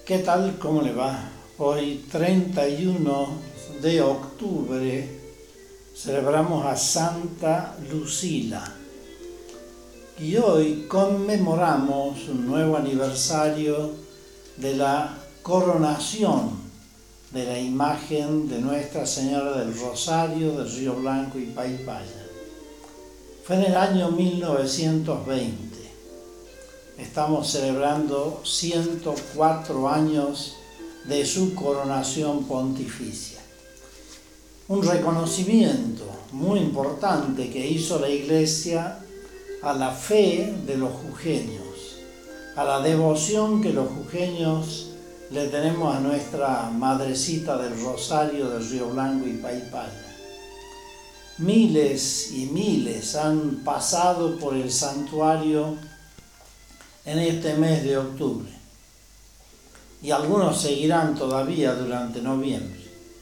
¿Qué tal? ¿Cómo le va? Hoy 31 de octubre celebramos a Santa Lucila y hoy conmemoramos un nuevo aniversario de la coronación de la imagen de Nuestra Señora del Rosario del Río Blanco y Paipaya. Fue en el año 1920. Estamos celebrando 104 años de su coronación pontificia. Un reconocimiento muy importante que hizo la Iglesia a la fe de los jujeños, a la devoción que los jujeños le tenemos a nuestra Madrecita del Rosario del Río Blanco y Paipaya. Miles y miles han pasado por el santuario en este mes de octubre y algunos seguirán todavía durante noviembre.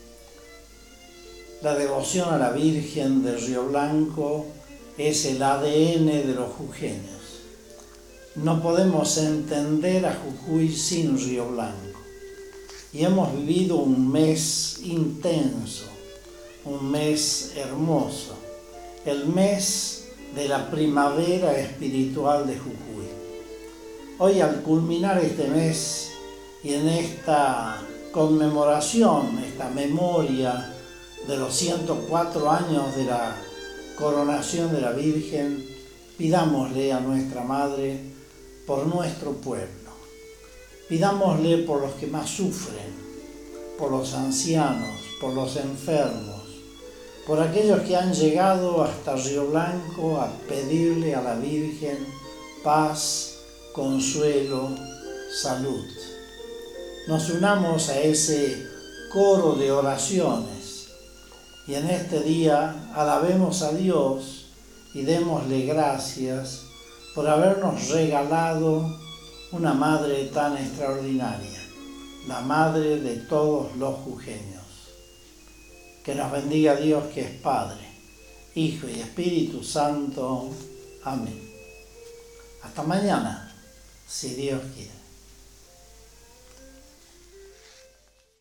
La devoción a la Virgen del Río Blanco es el ADN de los jujeños. No podemos entender a Jujuy sin Río Blanco y hemos vivido un mes intenso, un mes hermoso, el mes de la primavera espiritual de Jujuy. Hoy, al culminar este mes y en esta conmemoración, esta memoria de los 104 años de la coronación de la Virgen, pidámosle a nuestra Madre por nuestro pueblo. Pidámosle por los que más sufren, por los ancianos, por los enfermos, por aquellos que han llegado hasta Río Blanco a pedirle a la Virgen paz, consuelo, salud. Nos unamos a ese coro de oraciones y en este día alabemos a Dios y démosle gracias por habernos regalado una madre tan extraordinaria, la madre de todos los jujeños. Que nos bendiga Dios, que es Padre, Hijo y Espíritu Santo. Amén. Hasta mañana, si Dios quiere.